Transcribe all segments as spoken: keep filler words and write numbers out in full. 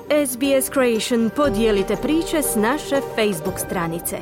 S B S Creation podijelite priče s naše Facebook stranice.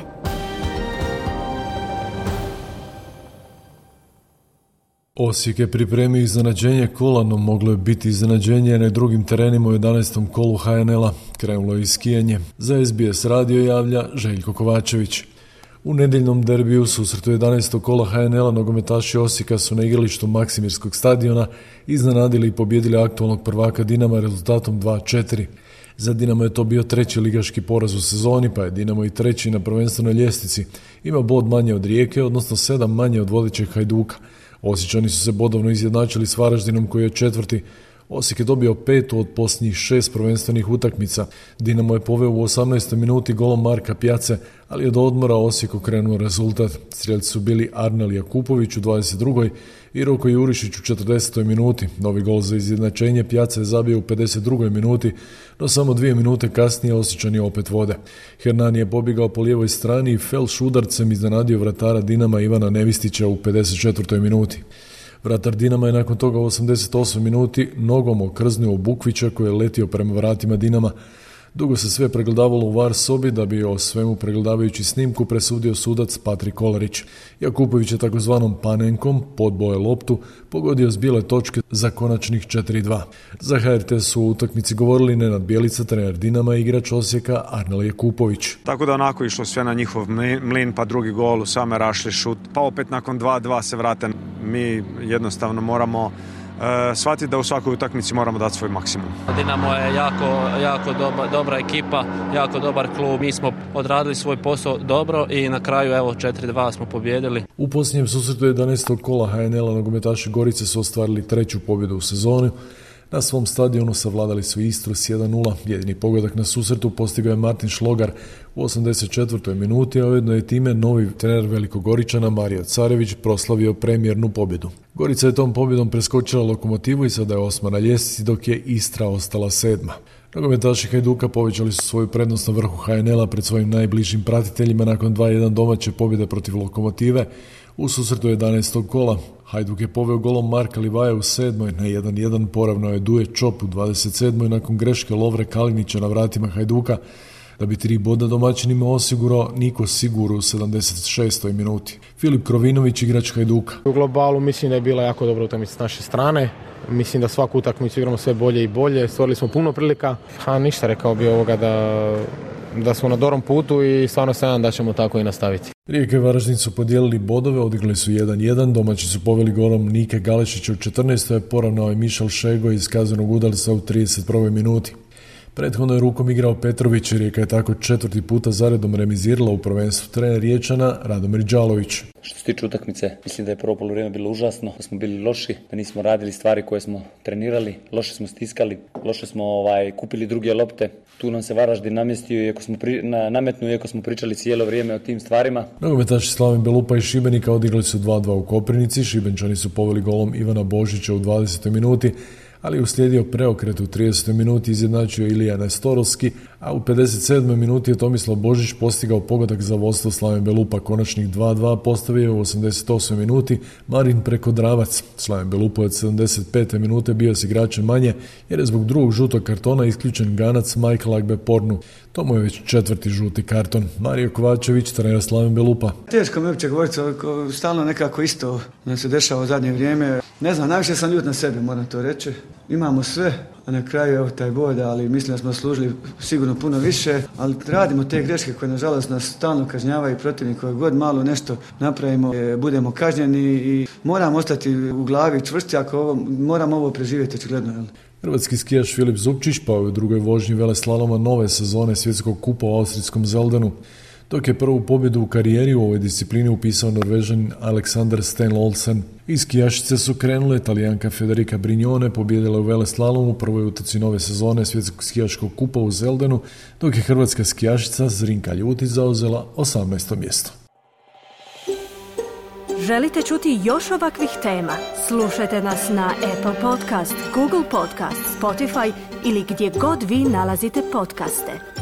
Osijek je pripremio iznenađenje kola, no moglo je biti iznenađenje na drugim terenima u jedanaestom kolu H N L-a. Krenulo je i skijanje. Za S B S radio javlja Željko Kovačević. U nedjeljnom derbiju susretu jedanaestog kola H N L-a nogometaši Osijeka su na igralištu Maksimirskog stadiona iznenadili i pobijedili aktualnog prvaka Dinama rezultatom dva četiri. Za Dinamo je to bio treći ligaški poraz u sezoni, pa je Dinamo i treći na prvenstvenoj ljestvici. Ima bod manje od Rijeke, odnosno sedam manje od vodećeg Hajduka. Osječani su se bodovno izjednačili s Varaždinom koji je četvrti. Osijek je dobio petu od posljednjih šest prvenstvenih utakmica. Dinamo je poveo u osamnaestoj minuti golom Marka Pjace, ali je do odmora Osijek okrenuo rezultat. Strijelci su bili Arnel Jakupović u dvadeset drugoj i Roko Jurišić u četrdesetoj minuti. Novi gol za izjednačenje Pjace je zabio u pedeset drugoj minuti, no samo dvije minute kasnije Osječani opet vode. Hernani je pobjegao po lijevoj strani i felš udarcem iznenadio vratara Dinama Ivana Nevistića u pedeset četvrtoj minuti. Vratar Dinama je nakon toga u osamdeset osmoj minuti nogom okrznio Bukvića koji je letio prema vratima Dinama. Dugo se sve pregledavalo u var sobi da bi o svemu pregledavajući snimku presudio sudac Patrik Kolarić. Jakupović je takozvanom panenkom podboje loptu pogodio s bijele točke za konačnih četiri dva. Za H R T su u utakmici govorili Nenad Bjelica, trener Dinama i igrač Osijeka Arnel Jakupović. Tako da onako išlo sve na njihov mlin, pa drugi gol u same rašli šut, pa opet nakon dva dva se vrate. Mi jednostavno moramo Uh, shvatiti da u svakoj utakmici moramo dati svoj maksimum. Dinamo je jako, jako dobra, dobra ekipa, jako dobar klub. Mi smo odradili svoj posao dobro i na kraju evo četiri dva smo pobijedili. U posljednjem susretu jedanaestog kola H N L-a nogometaši Gorice su ostvarili treću pobjedu u sezoni. Na svom stadionu savladali su Istru s jedan nula. Jedini pogodak na susretu postigao je Martin Šlogar u osamdeset četvrtoj minuti, a ujedno je time novi trener Velikogoričana Mario Carević proslavio premijernu pobjedu. Gorica je tom pobjedom preskočila Lokomotivu i sada je osma na ljestvici, dok je Istra ostala sedma. Nogometaši Hajduka povećali su svoju prednost na vrhu H N L-a pred svojim najbližim pratiteljima nakon dva jedan domaće pobjede protiv Lokomotive u susretu jedanaestog kola. Hajduk je poveo golom Marka Livaja u sedmoj, na jedan jedan poravno je Duje Čop u dvadeset sedmoj nakon greške Lovre Kalinića na vratima Hajduka, da bi tri boda domaćinima osigurao Niko Siguru u sedamdeset šestoj minuti. Filip Krovinović, igrač Hajduka. U globalu mislim da je bila jako dobra utakmica s naše strane. Mislim da svaku utakmicu igramo sve bolje i bolje. Stvorili smo puno prilika. Ha, ništa, rekao bi ovoga da, da smo na dobrom putu i stvarno se nadam da ćemo tako i nastaviti. Rijeka i Varaždin su podijelili bodove, odigrali su jedan jedan, domaći su poveli golom Nike Galešića u četrnaestoj, poravnao je Mišel Šego iz kaznenog udarca u trideset prvoj minuti. Prethodno je rukom igrao Petrović i Rijeka je tako četvrti puta zaredom remizirala u prvenstvu. Trener Riječana Radomir Đalović. Što se tiče utakmice, mislim da je prvo poluvrijeme bilo užasno, da smo bili loši, da nismo radili stvari koje smo trenirali, loše smo stiskali, loše smo ovaj, kupili druge lopte. Tu nam se Varaždin namjestio, iako smo pri, na, nametnuo, iako smo pričali cijelo vrijeme o tim stvarima. Nogometaši Slaven Belupa i Šibenika odigrali su dva dva u Koprivnici, Šibenčani su poveli golom Ivana Božića u dvadesetoj minuti, ali uslijedio preokret u tridesetoj minuti, izjednačio Ilija Nestorovski, a u pedeset sedmoj minuti je Tomislav Božić postigao pogodak za vodstvo Slaven Belupa. Konačnih dva dva postavio u osamdeset osmoj minuti Marin Prekodravac. Slaven Belupa od sedamdeset pete minute bio s igračem manje jer je zbog drugog žutog kartona isključen Ganac Michael Agbe-Pornu. To mu je već četvrti žuti karton. Mario Kovačević, trener Slaven Belupa. Teško mi uopće govoriti, stalno nekako isto nam se dešava u zadnje vrijeme. Ne znam, najviše sam ljut na sebe, moram to reći. Imamo sve, a na kraju evo taj bod, ali mislim da smo služili sigurno puno više, ali radimo te greške koje nažalost nas stalno kažnjavaju protivnik, koje god malo nešto napravimo, budemo kažnjeni i moramo ostati u glavi čvrsti ako ovo, moramo ovo preživjeti očigledno. Jel? Hrvatski skijaš Filip Zupčić pao je u drugoj vožnji veleslaloma nove sezone svjetskog kupa u austrijskom Zeldenu, dok je prvu pobjedu u karijeri u ovoj disciplini upisao Norvežanin Alexander Sten-Olsen. Iz skijašice su krenule Talijanka Federica Brignone, pobjedila u veleslalomu u prvoj utrci nove sezone svjetskog skijaškog kupa u Zeldenu, dok je hrvatska skijašica Zrinka Ljutić zauzela osamnaesto mjesto. Želite čuti još ovakvih tema? Slušajte nas na Apple Podcast, Google Podcast, Spotify ili gdje god vi nalazite podcaste.